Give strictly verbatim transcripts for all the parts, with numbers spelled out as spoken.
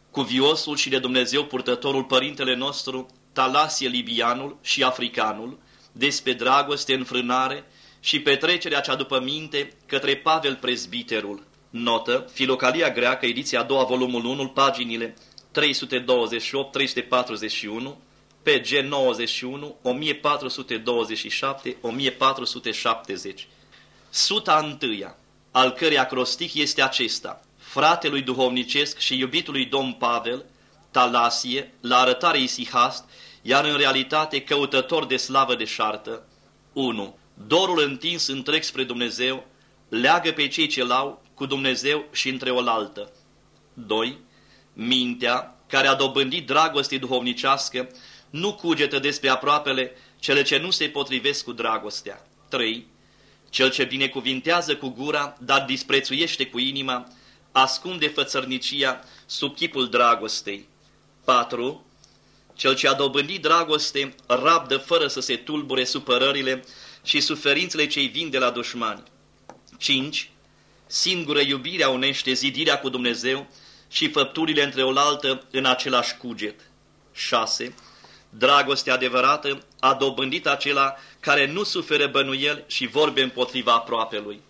cuviosul și de Dumnezeu purtătorul părintele nostru, Talasie Libianul și Africanul, despre dragoste, înfrânare și petrecerea cea după minte către Pavel Prezbiterul. Notă, Filocalia greacă, ediția a doua, volumul unu, paginile trei sute douăzeci și opt - trei sute patruzeci și unu, P G nouăzeci și unu, o mie patru sute douăzeci și șapte - o mie patru sute șaptezeci. Suta întâia, al cărei acrostic este acesta: fratelui duhovnicesc și iubitului domn Pavel, Talasie, la arătare isihast, iar în realitate căutător de slavă deșartă. unu. Dorul întins întreg spre Dumnezeu leagă pe cei ce l-au cu Dumnezeu și între oaltă. doi. Mintea, care a dobândit dragoste duhovnicească, nu cugetă despre aproapele cele ce nu se potrivesc cu dragostea. trei. Cel ce binecuvintează cu gura, dar disprețuiește cu inima, ascunde fățărnicia sub chipul dragostei. patru. Cel ce a dobândit dragoste rabdă fără să se tulbure supărările și suferințele ce-i vin de la dușmani. cinci. Singură iubirea unește zidirea cu Dumnezeu și făpturile între oaltă în același cuget. șase. Dragostea adevărată a dobândit acela care nu suferă bănuieli și vorbe împotriva aproapelui.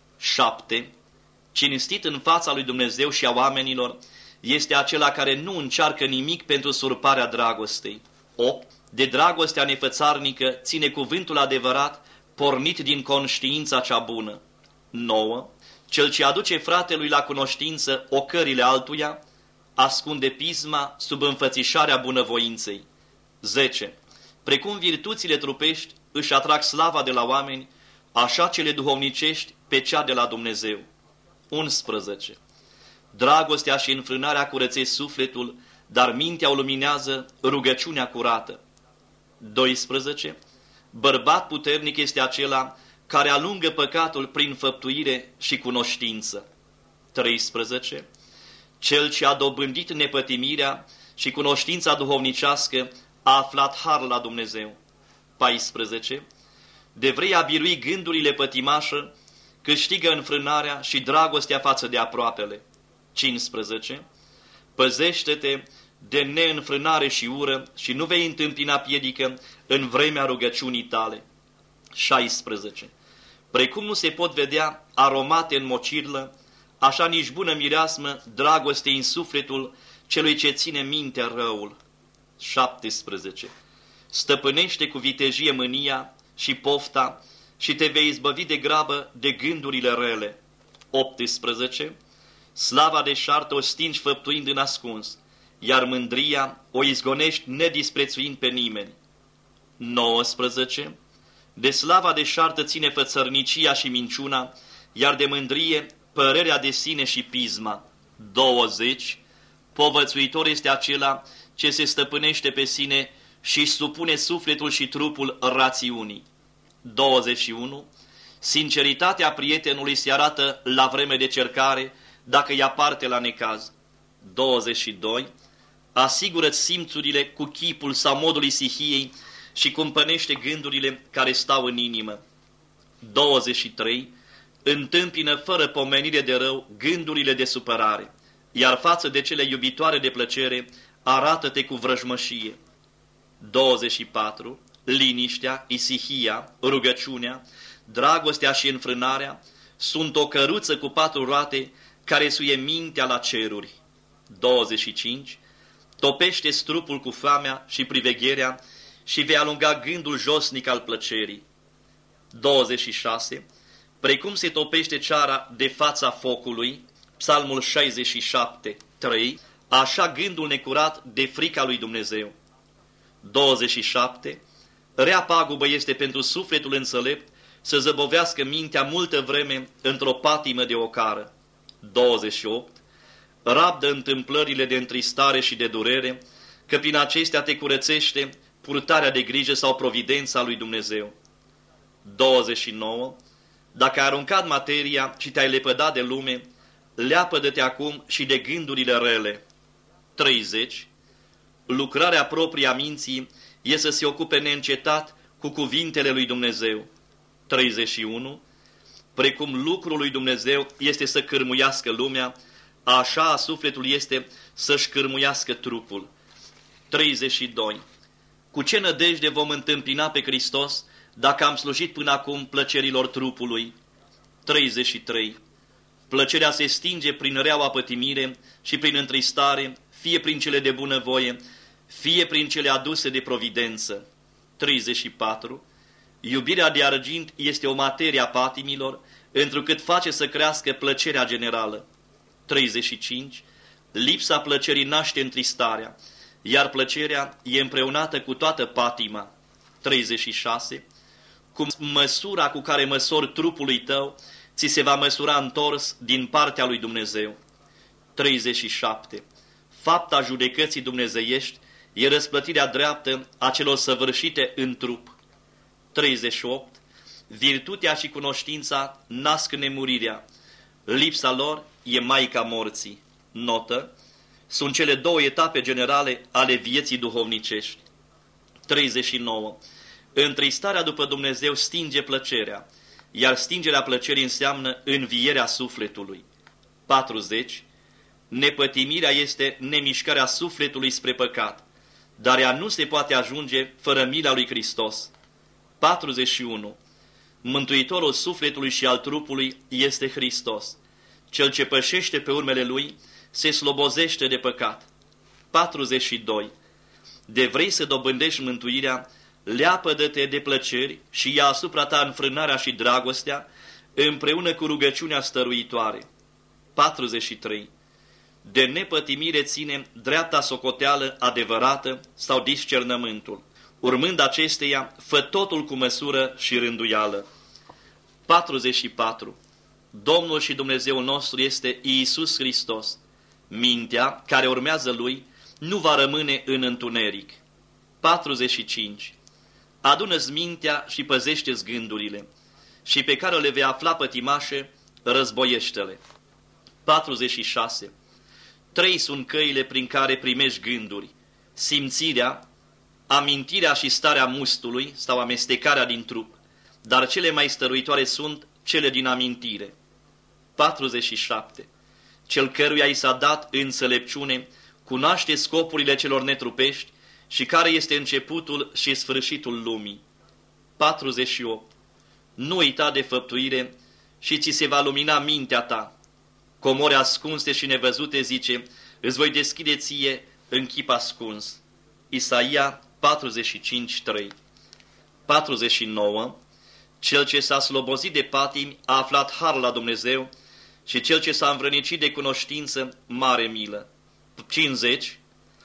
șapte. Cinstit în fața lui Dumnezeu și a oamenilor este acela care nu încearcă nimic pentru surparea dragostei. opt. De dragostea nefățarnică ține cuvântul adevărat pornit din conștiința cea bună. nouă. Cel ce aduce fratelui la cunoștință ocările altuia ascunde pisma sub înfățișarea bunăvoinței. zece. Precum virtuțile trupești își atrag slava de la oameni, așa cele duhovnicești pe cea de la Dumnezeu. unsprezece. Dragostea și înfrânarea curățesc sufletul, dar mintea o luminează rugăciunea curată. doisprezece. Bărbat puternic este acela care alungă păcatul prin făptuire și cunoștință. treisprezece. Cel ce a dobândit nepătimirea și cunoștința duhovnicească a aflat har la Dumnezeu. paisprezece. De vrei a birui gândurile pătimașă, câștigă înfrânarea și dragostea față de aproapele. cincisprezece. Păzește-te de neînfrânare și ură și nu vei întâmpina piedică în vremea rugăciunii tale. șaisprezece. Precum nu se pot vedea aromate în mocirlă, așa nici bună mireasmă dragoste în sufletul celui ce ține mintea răul. șaptesprezece. Stăpânește cu vitejie mânia și pofta și te vei izbăvi de grabă de gândurile rele. optsprezece. Slava deșartă o stingi făptuind în ascuns, iar mândria o izgonești nedisprețuind pe nimeni. nouăsprezece. De slava deșartă ține fățărnicia și minciuna, iar de mândrie părerea de sine și pisma. douăzeci. Povățuitor este acela ce se stăpânește pe sine și supune sufletul și trupul rațiunii. douăzeci și unu. Sinceritatea prietenului se arată la vreme de cercare, dacă ia parte la necaz. douăzeci și doi. Asigură-ți simțurile cu chipul sau modul isihiei și cumpănește gândurile care stau în inimă. douăzeci și trei. Întâmpină fără pomenire de rău gândurile de supărare, iar față de cele iubitoare de plăcere, arată-te cu vrăjmășie. douăzeci și patru. Liniștea, isihia, rugăciunea, dragostea și înfrânarea sunt o căruță cu patru roate care suie mintea la ceruri. douăzeci și cinci. Topește strupul cu foamea și privegherea și vei alunga gândul josnic al plăcerii. douăzeci și șase. Precum se topește ceara de fața focului, Psalmul șaizeci și șapte, trei, așa gândul necurat de frica lui Dumnezeu. douăzeci și șapte. Rea pagubă este pentru sufletul înțelept să zăbovească mintea multă vreme într-o patimă de ocară. douăzeci și opt. Rabdă întâmplările de întristare și de durere, că prin acestea te curățește purtarea de grijă sau providența lui Dumnezeu. douăzeci și nouă. Dacă ai aruncat materia și te-ai lepădat de lume, leapădă-te acum și de gândurile rele. treizeci. Lucrarea proprie a minții e să se ocupe neîncetat cu cuvintele lui Dumnezeu. treizeci și unu. Precum lucrul lui Dumnezeu este să cârmuiască lumea, așa a sufletul este să-și cârmuiască trupul. treizeci și doi. Cu ce nădejde vom întâmpina pe Hristos dacă am slujit până acum plăcerilor trupului? treizeci și trei. Plăcerea se stinge prin reaua pătimire și prin întristare, fie prin cele de bunăvoie, fie prin cele aduse de providență. treizeci și patru. Iubirea de argint este o materie a patimilor, întrucât face să crească plăcerea generală. treizeci și cinci. Lipsa plăcerii naște întristarea, iar plăcerea e împreunată cu toată patima. treizeci și șase. Cum măsura cu care măsori trupului tău, ți se va măsura întors din partea lui Dumnezeu. treizeci și șapte. Fapta judecății dumnezeiești e răsplătirea dreaptă a celor săvârșite în trup. treizeci și opt. Virtutea și cunoștința nasc nemurirea. Lipsa lor e maica morții. Notă. Sunt cele două etape generale ale vieții duhovnicești. treizeci și nouă. Întristarea după Dumnezeu stinge plăcerea, iar stingerea plăcerii înseamnă învierea sufletului. patruzeci. Nepătimirea este nemișcarea sufletului spre păcat, dar ea nu se poate ajunge fără mila lui Hristos. patruzeci și unu. Mântuitorul sufletului și al trupului este Hristos. Cel ce pășește pe urmele lui se slobozește de păcat. patruzeci și doi. De vrei să dobândești mântuirea, leapădă-te de plăceri și ia asupra ta înfrânarea și dragostea, împreună cu rugăciunea stăruitoare. patruzeci și trei. De nepătimire ține dreapta socoteală adevărată sau discernământul. Urmând acesteia, fă totul cu măsură și rânduială. patruzeci și patru. Domnul și Dumnezeul nostru este Iisus Hristos. Mintea, care urmează Lui, nu va rămâne în întuneric. patruzeci și cinci. Adună-ți mintea și păzește-ți gândurile, și pe care le vei afla pătimașe, războiește-le. patruzeci și șase. Trei sunt căile prin care primești gânduri: simțirea, amintirea și starea mustului sau amestecarea din trup, dar cele mai stăruitoare sunt cele din amintire. patruzeci și șapte. Cel căruia i s-a dat înțelepciune cunoaște scopurile celor netrupești și care este începutul și sfârșitul lumii. patruzeci și opt. Nu uita de făptuire și ți se va lumina mintea ta. Comori ascunse și nevăzute, zice, îți voi deschide ție în chip ascuns. Isaia patruzeci și cinci, trei. patruzeci și nouă. Cel ce s-a slobozit de patimi a aflat har la Dumnezeu și cel ce s-a învrănicit de cunoștință, mare milă. cincizeci.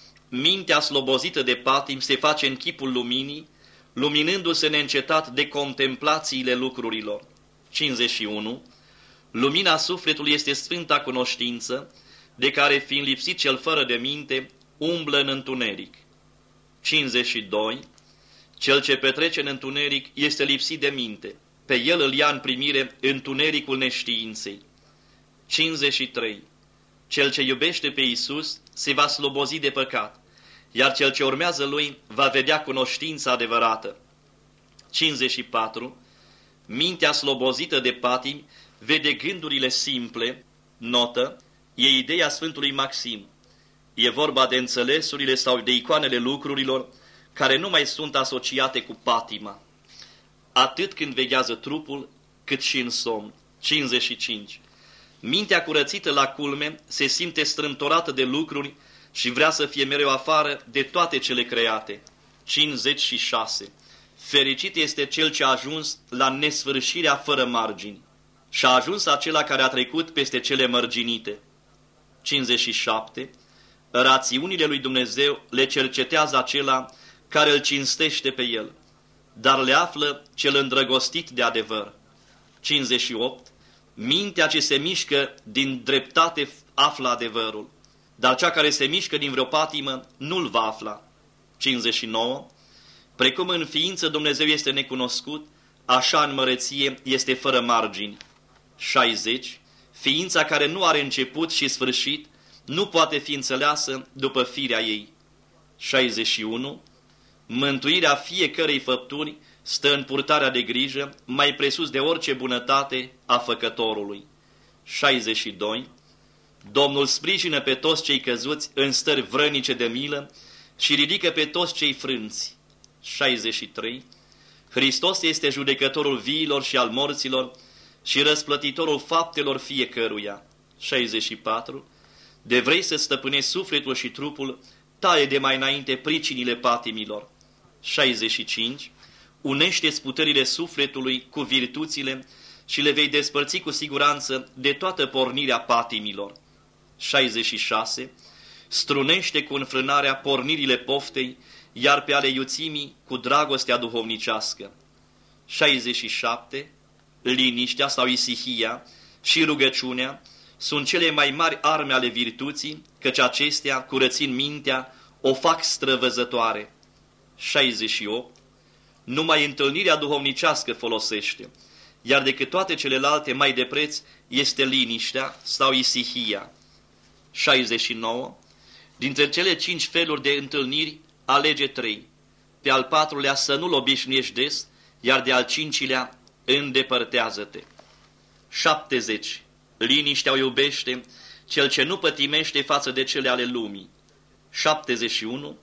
Mintea slobozită de patimi se face în chipul luminii, luminându-se neîncetat de contemplațiile lucrurilor. cincizeci și unu. Lumina sufletului este sfânta cunoștință, de care, fiind lipsit cel fără de minte, umblă în întuneric. cincizeci și doi. Cel ce petrece în întuneric este lipsit de minte, pe el îl ia în primire întunericul neștiinței. cincizeci și trei. Cel ce iubește pe Iisus se va slobozi de păcat, iar cel ce urmează lui va vedea cunoștința adevărată. cincizeci și patru. Mintea slobozită de patimi vede gândurile simple. Notă, e ideea Sfântului Maxim. E vorba de înțelesurile sau de icoanele lucrurilor care nu mai sunt asociate cu patima, atât când veghează trupul, cât și în somn. cincizeci și cinci. Mintea curățită la culme se simte strântorată de lucruri și vrea să fie mereu afară de toate cele create. cincizeci și șase. Fericit este cel ce a ajuns la nesfârșirea fără margini și a ajuns acela care a trecut peste cele mărginite. cincizeci și șapte. Rațiunile lui Dumnezeu le cercetează acela care îl cinstește pe el, dar le află cel îndrăgostit de adevăr. cincizeci și opt. Mintea ce se mișcă din dreptate află adevărul, dar cea care se mișcă din vreo patimă nu-l va afla. cincizeci și nouă. Precum în ființă Dumnezeu este necunoscut, așa în măreție este fără margini. șaizeci. Ființa care nu are început și sfârșit nu poate fi înțeleasă după firea ei. șaizeci și unu. Mântuirea fiecărei făpturi stă în purtarea de grijă, mai presus de orice bunătate a Făcătorului. șaizeci și doi. Domnul sprijină pe toți cei căzuți în stări vrănice de milă și ridică pe toți cei frânți. șaizeci și trei. Hristos este judecătorul viilor și al morților și răsplătitorul faptelor fiecăruia. șaizeci și patru. De vrei să stăpânești sufletul și trupul, taie de mai înainte pricinile patimilor. șaizeci și cinci. Unește-ți puterile sufletului cu virtuțile și le vei despărți cu siguranță de toată pornirea patimilor. șaizeci și șase. Strunește cu înfrânarea pornirile poftei, iar pe ale iuțimii cu dragostea duhovnicească. șaizeci și șapte. Liniștea sau isihia și rugăciunea sunt cele mai mari arme ale virtuții, căci acestea, curățind mintea, o fac străvăzătoare. șaizeci și opt. Numai întâlnirea duhovnicească folosește, iar decât toate celelalte mai de preț este liniștea sau isihia. șaizeci și nouă. Dintre cele cinci feluri de întâlniri, alege trei. Pe al patrulea să nu-l obișnuiești des, iar de al cincilea îndepărtează-te. șaptezeci. Liniștea o iubește cel ce nu pătimește față de cele ale lumii. șaptezeci și unu.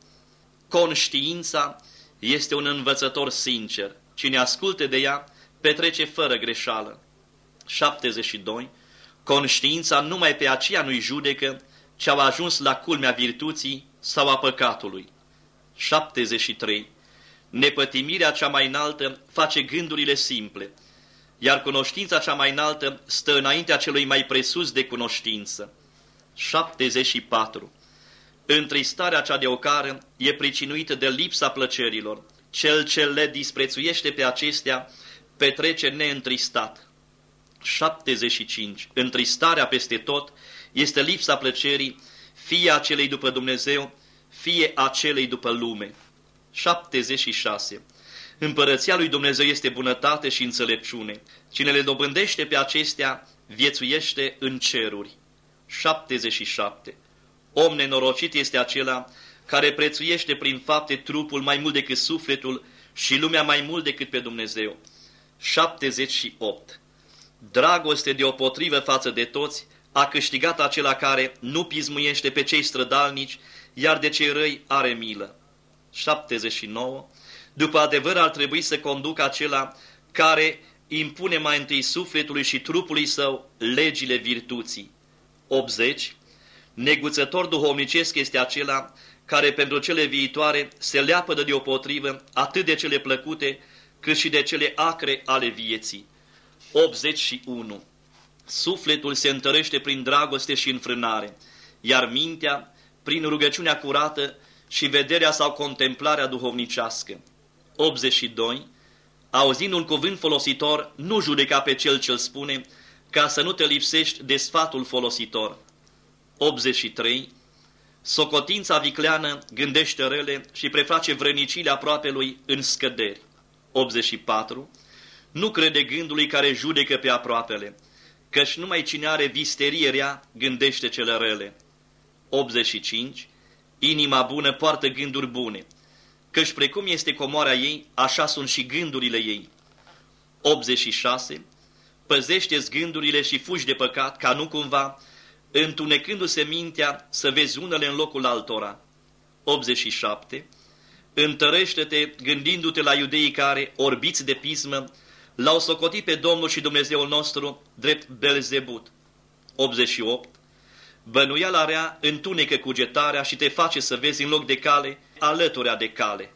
Conștiința este un învățător sincer. Cine ascultă de ea, petrece fără greșeală. șaptezeci și doi. Conștiința numai pe aceea nu-i judecă, ce au ajuns la culmea virtuții sau a păcatului. șaptezeci și trei. Nepătimirea cea mai înaltă face gândurile simple, iar cunoștința cea mai înaltă stă înaintea celui mai presus de cunoștință. șaptezeci și patru. Întristarea cea de ocară e pricinuită de lipsa plăcerilor. Cel ce le disprețuiește pe acestea petrece neîntristat. șaptezeci și cinci. Întristarea peste tot este lipsa plăcerii, fie a celei după Dumnezeu, fie a celei după lume. șaptezeci și șase. Împărăția lui Dumnezeu este bunătate și înțelepciune. Cine le dobândește pe acestea, viețuiește în ceruri. șaptezeci și șapte. Om nenorocit este acela care prețuiește prin fapte trupul mai mult decât sufletul și lumea mai mult decât pe Dumnezeu. șaptezeci și opt. Dragoste deopotrivă față de toți a câștigat acela care nu pismuiește pe cei strădalnici, iar de cei răi are milă. șaptezeci și nouă. După adevăr ar trebui să conducă acela care impune mai întâi sufletului și trupului său legile virtuții. optzeci. Neguțător duhovnicesc este acela care pentru cele viitoare se leapădă deopotrivă atât de cele plăcute cât și de cele acre ale vieții. optzeci și unu. Sufletul se întărește prin dragoste și înfrânare, iar mintea prin rugăciunea curată și vederea sau contemplarea duhovnicească. optzeci și doi. Auzind un cuvânt folositor, nu judeca pe cel ce-l spune, ca să nu te lipsești de sfatul folositor. optzeci și trei. Socotința vicleană gândește rele și preface vrănicile aproapelui în scăderi. optzeci și patru. Nu crede gândului care judecă pe aproapele, căci numai cine are visterie rea gândește cele rele. optzeci și cinci. Inima bună poartă gânduri bune, căci precum este comoara ei, așa sunt și gândurile ei. optzeci și șase. Păzește-ți gândurile și fugi de păcat, ca nu cumva, întunecându-se mintea, să vezi unele în locul altora. optzeci și șapte. Întărește-te gândindu-te la iudeii care, orbiți de pismă, l-au socotit pe Domnul și Dumnezeul nostru drept Belzebut. optzeci și opt. Bănuiala rea întunecă cugetarea și te face să vezi în loc de cale alăturea de cale.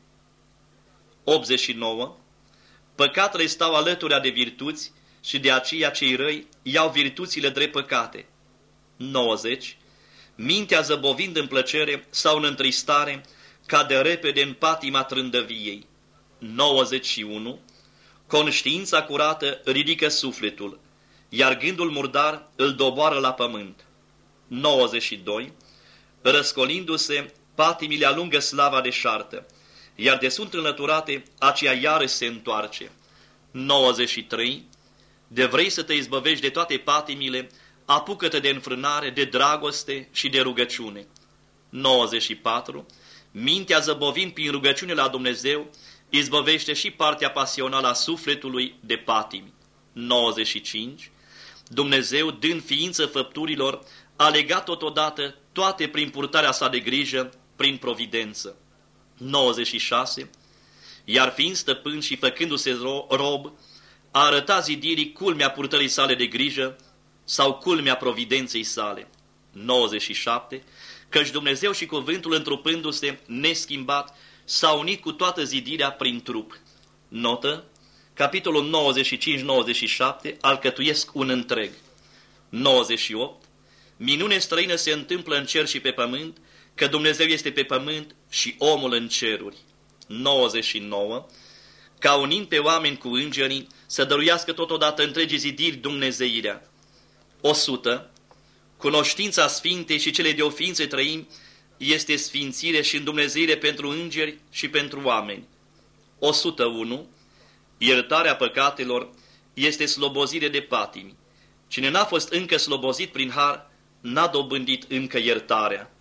optzeci și nouă. Păcatele stau alăturea de virtuți și de aceea cei răi iau virtuțile drept păcate. nouăzeci. Mintea zăbovind în plăcere sau în întristare cade repede în patima trândăviei. nouăzeci și unu. Conștiința curată ridică sufletul, iar gândul murdar îl doboară la pământ. nouăzeci și doi. Răscolindu-se, patimile alungă slava deșartă, iar de sunt înlăturate, aceea iarăși se întoarce. nouăzeci și trei. De vrei să te izbăvești de toate patimile, apucă-te de înfrânare, de dragoste și de rugăciune. nouăzeci și patru. Mintea zăbovind prin rugăciune la Dumnezeu, izbăvește și partea pasională a sufletului de patimi. nouăzeci și cinci. Dumnezeu, dând ființă făpturilor, a legat totodată toate prin purtarea sa de grijă, prin providență. nouăzeci și șase. Iar fiind stăpân și făcându-se rob, a arătat zidirii culmea purtării sale de grijă sau culmea providenței sale. nouăzeci și șapte. Căci Dumnezeu și cuvântul întrupându-se neschimbat s-a unit cu toată zidirea prin trup. Notă: capitolul nouăzeci și cinci nouăzeci și șapte alcătuiesc un întreg. nouăzeci și opt. Minune străină se întâmplă în cer și pe pământ, că Dumnezeu este pe pământ și omul în ceruri. nouăzeci și nouă. Ca unind pe oameni cu îngerii, să dăruiască totodată întregii zidiri dumnezeirea. o sută. Cunoștința Sfintei și cele de o ființe trăimi este sfințire și îndumnezeire pentru îngeri și pentru oameni. o sută unu. Iertarea păcatelor este slobozire de patimi. Cine n-a fost încă slobozit prin har, n-a dobândit încă iertarea.